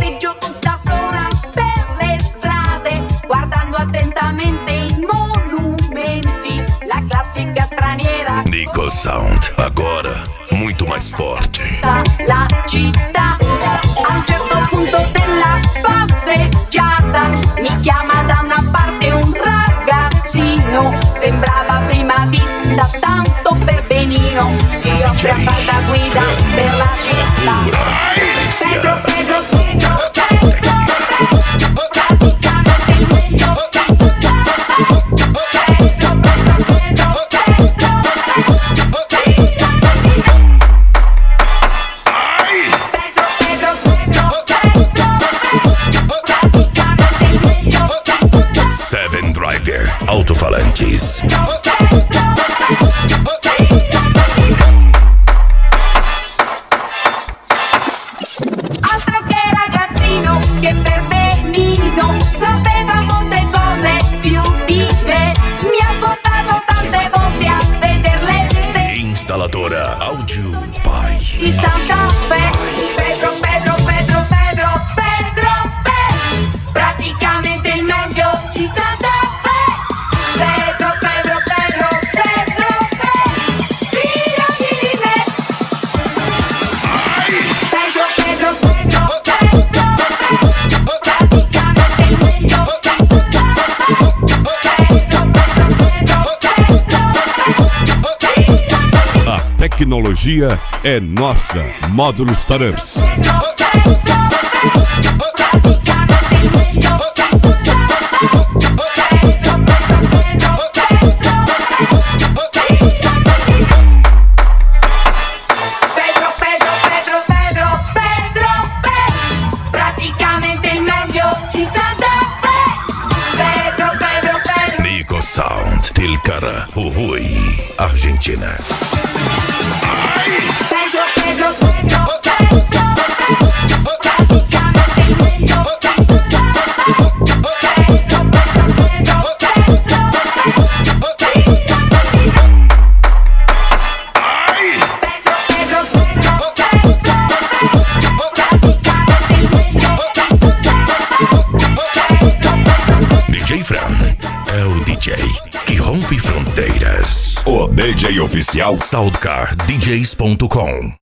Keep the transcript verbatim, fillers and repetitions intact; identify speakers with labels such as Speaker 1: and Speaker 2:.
Speaker 1: Passeggio tutta sola per le strade, guardando attentamente i monumenti, la classica straniera.
Speaker 2: Nico Sound, agora muito mais forte.
Speaker 1: La città, a un certo punto della passeggiata, mi chiama da una parte un ragazzino, sembrava a prima vista tanto per benino, si offre a far da guida per la città. Pedro, Pedro, Pedro, Pedro, praticamente il meglio che so fare. Pedro, Pedro, Pedro, Pedro,
Speaker 2: Seven Driver Altofalantes.
Speaker 1: Altro che ragazzino, che per benino sapeva molte cose più di me, mi ha portato tante volte a veder le stelle.
Speaker 2: Instaladora Audio Pai
Speaker 1: Di Santa Fe. Pedro, Pedro, Pedro, Pedro, Pedro, Pedro, praticamente il meglio di Santa Fe. Pedro, Pedro, Pedro, Pedro, Pedro, fidati di me. Pedro, Pedro, Pedro, Pedro, Pedro, praticamente il meglio di Santa Fe. Pedro, Pedro, Pedro, Pedro, Pedro,
Speaker 3: A tecnologia é nossa. Módulos Startups.
Speaker 2: Nico Sound, Tilcara, Jujuy, Argentina.
Speaker 1: Pedro, Pedro, Pedro, Pedro, praticamente il meglio che so fare. Pedro, Pedro, Pedro, Pedro, Pedro, Pedro, Pedro, praticamente il meglio che so fare.
Speaker 2: D J Fran é o D J que rompe fronteiras.
Speaker 3: O D J oficial
Speaker 2: Soundcar D Js ponto com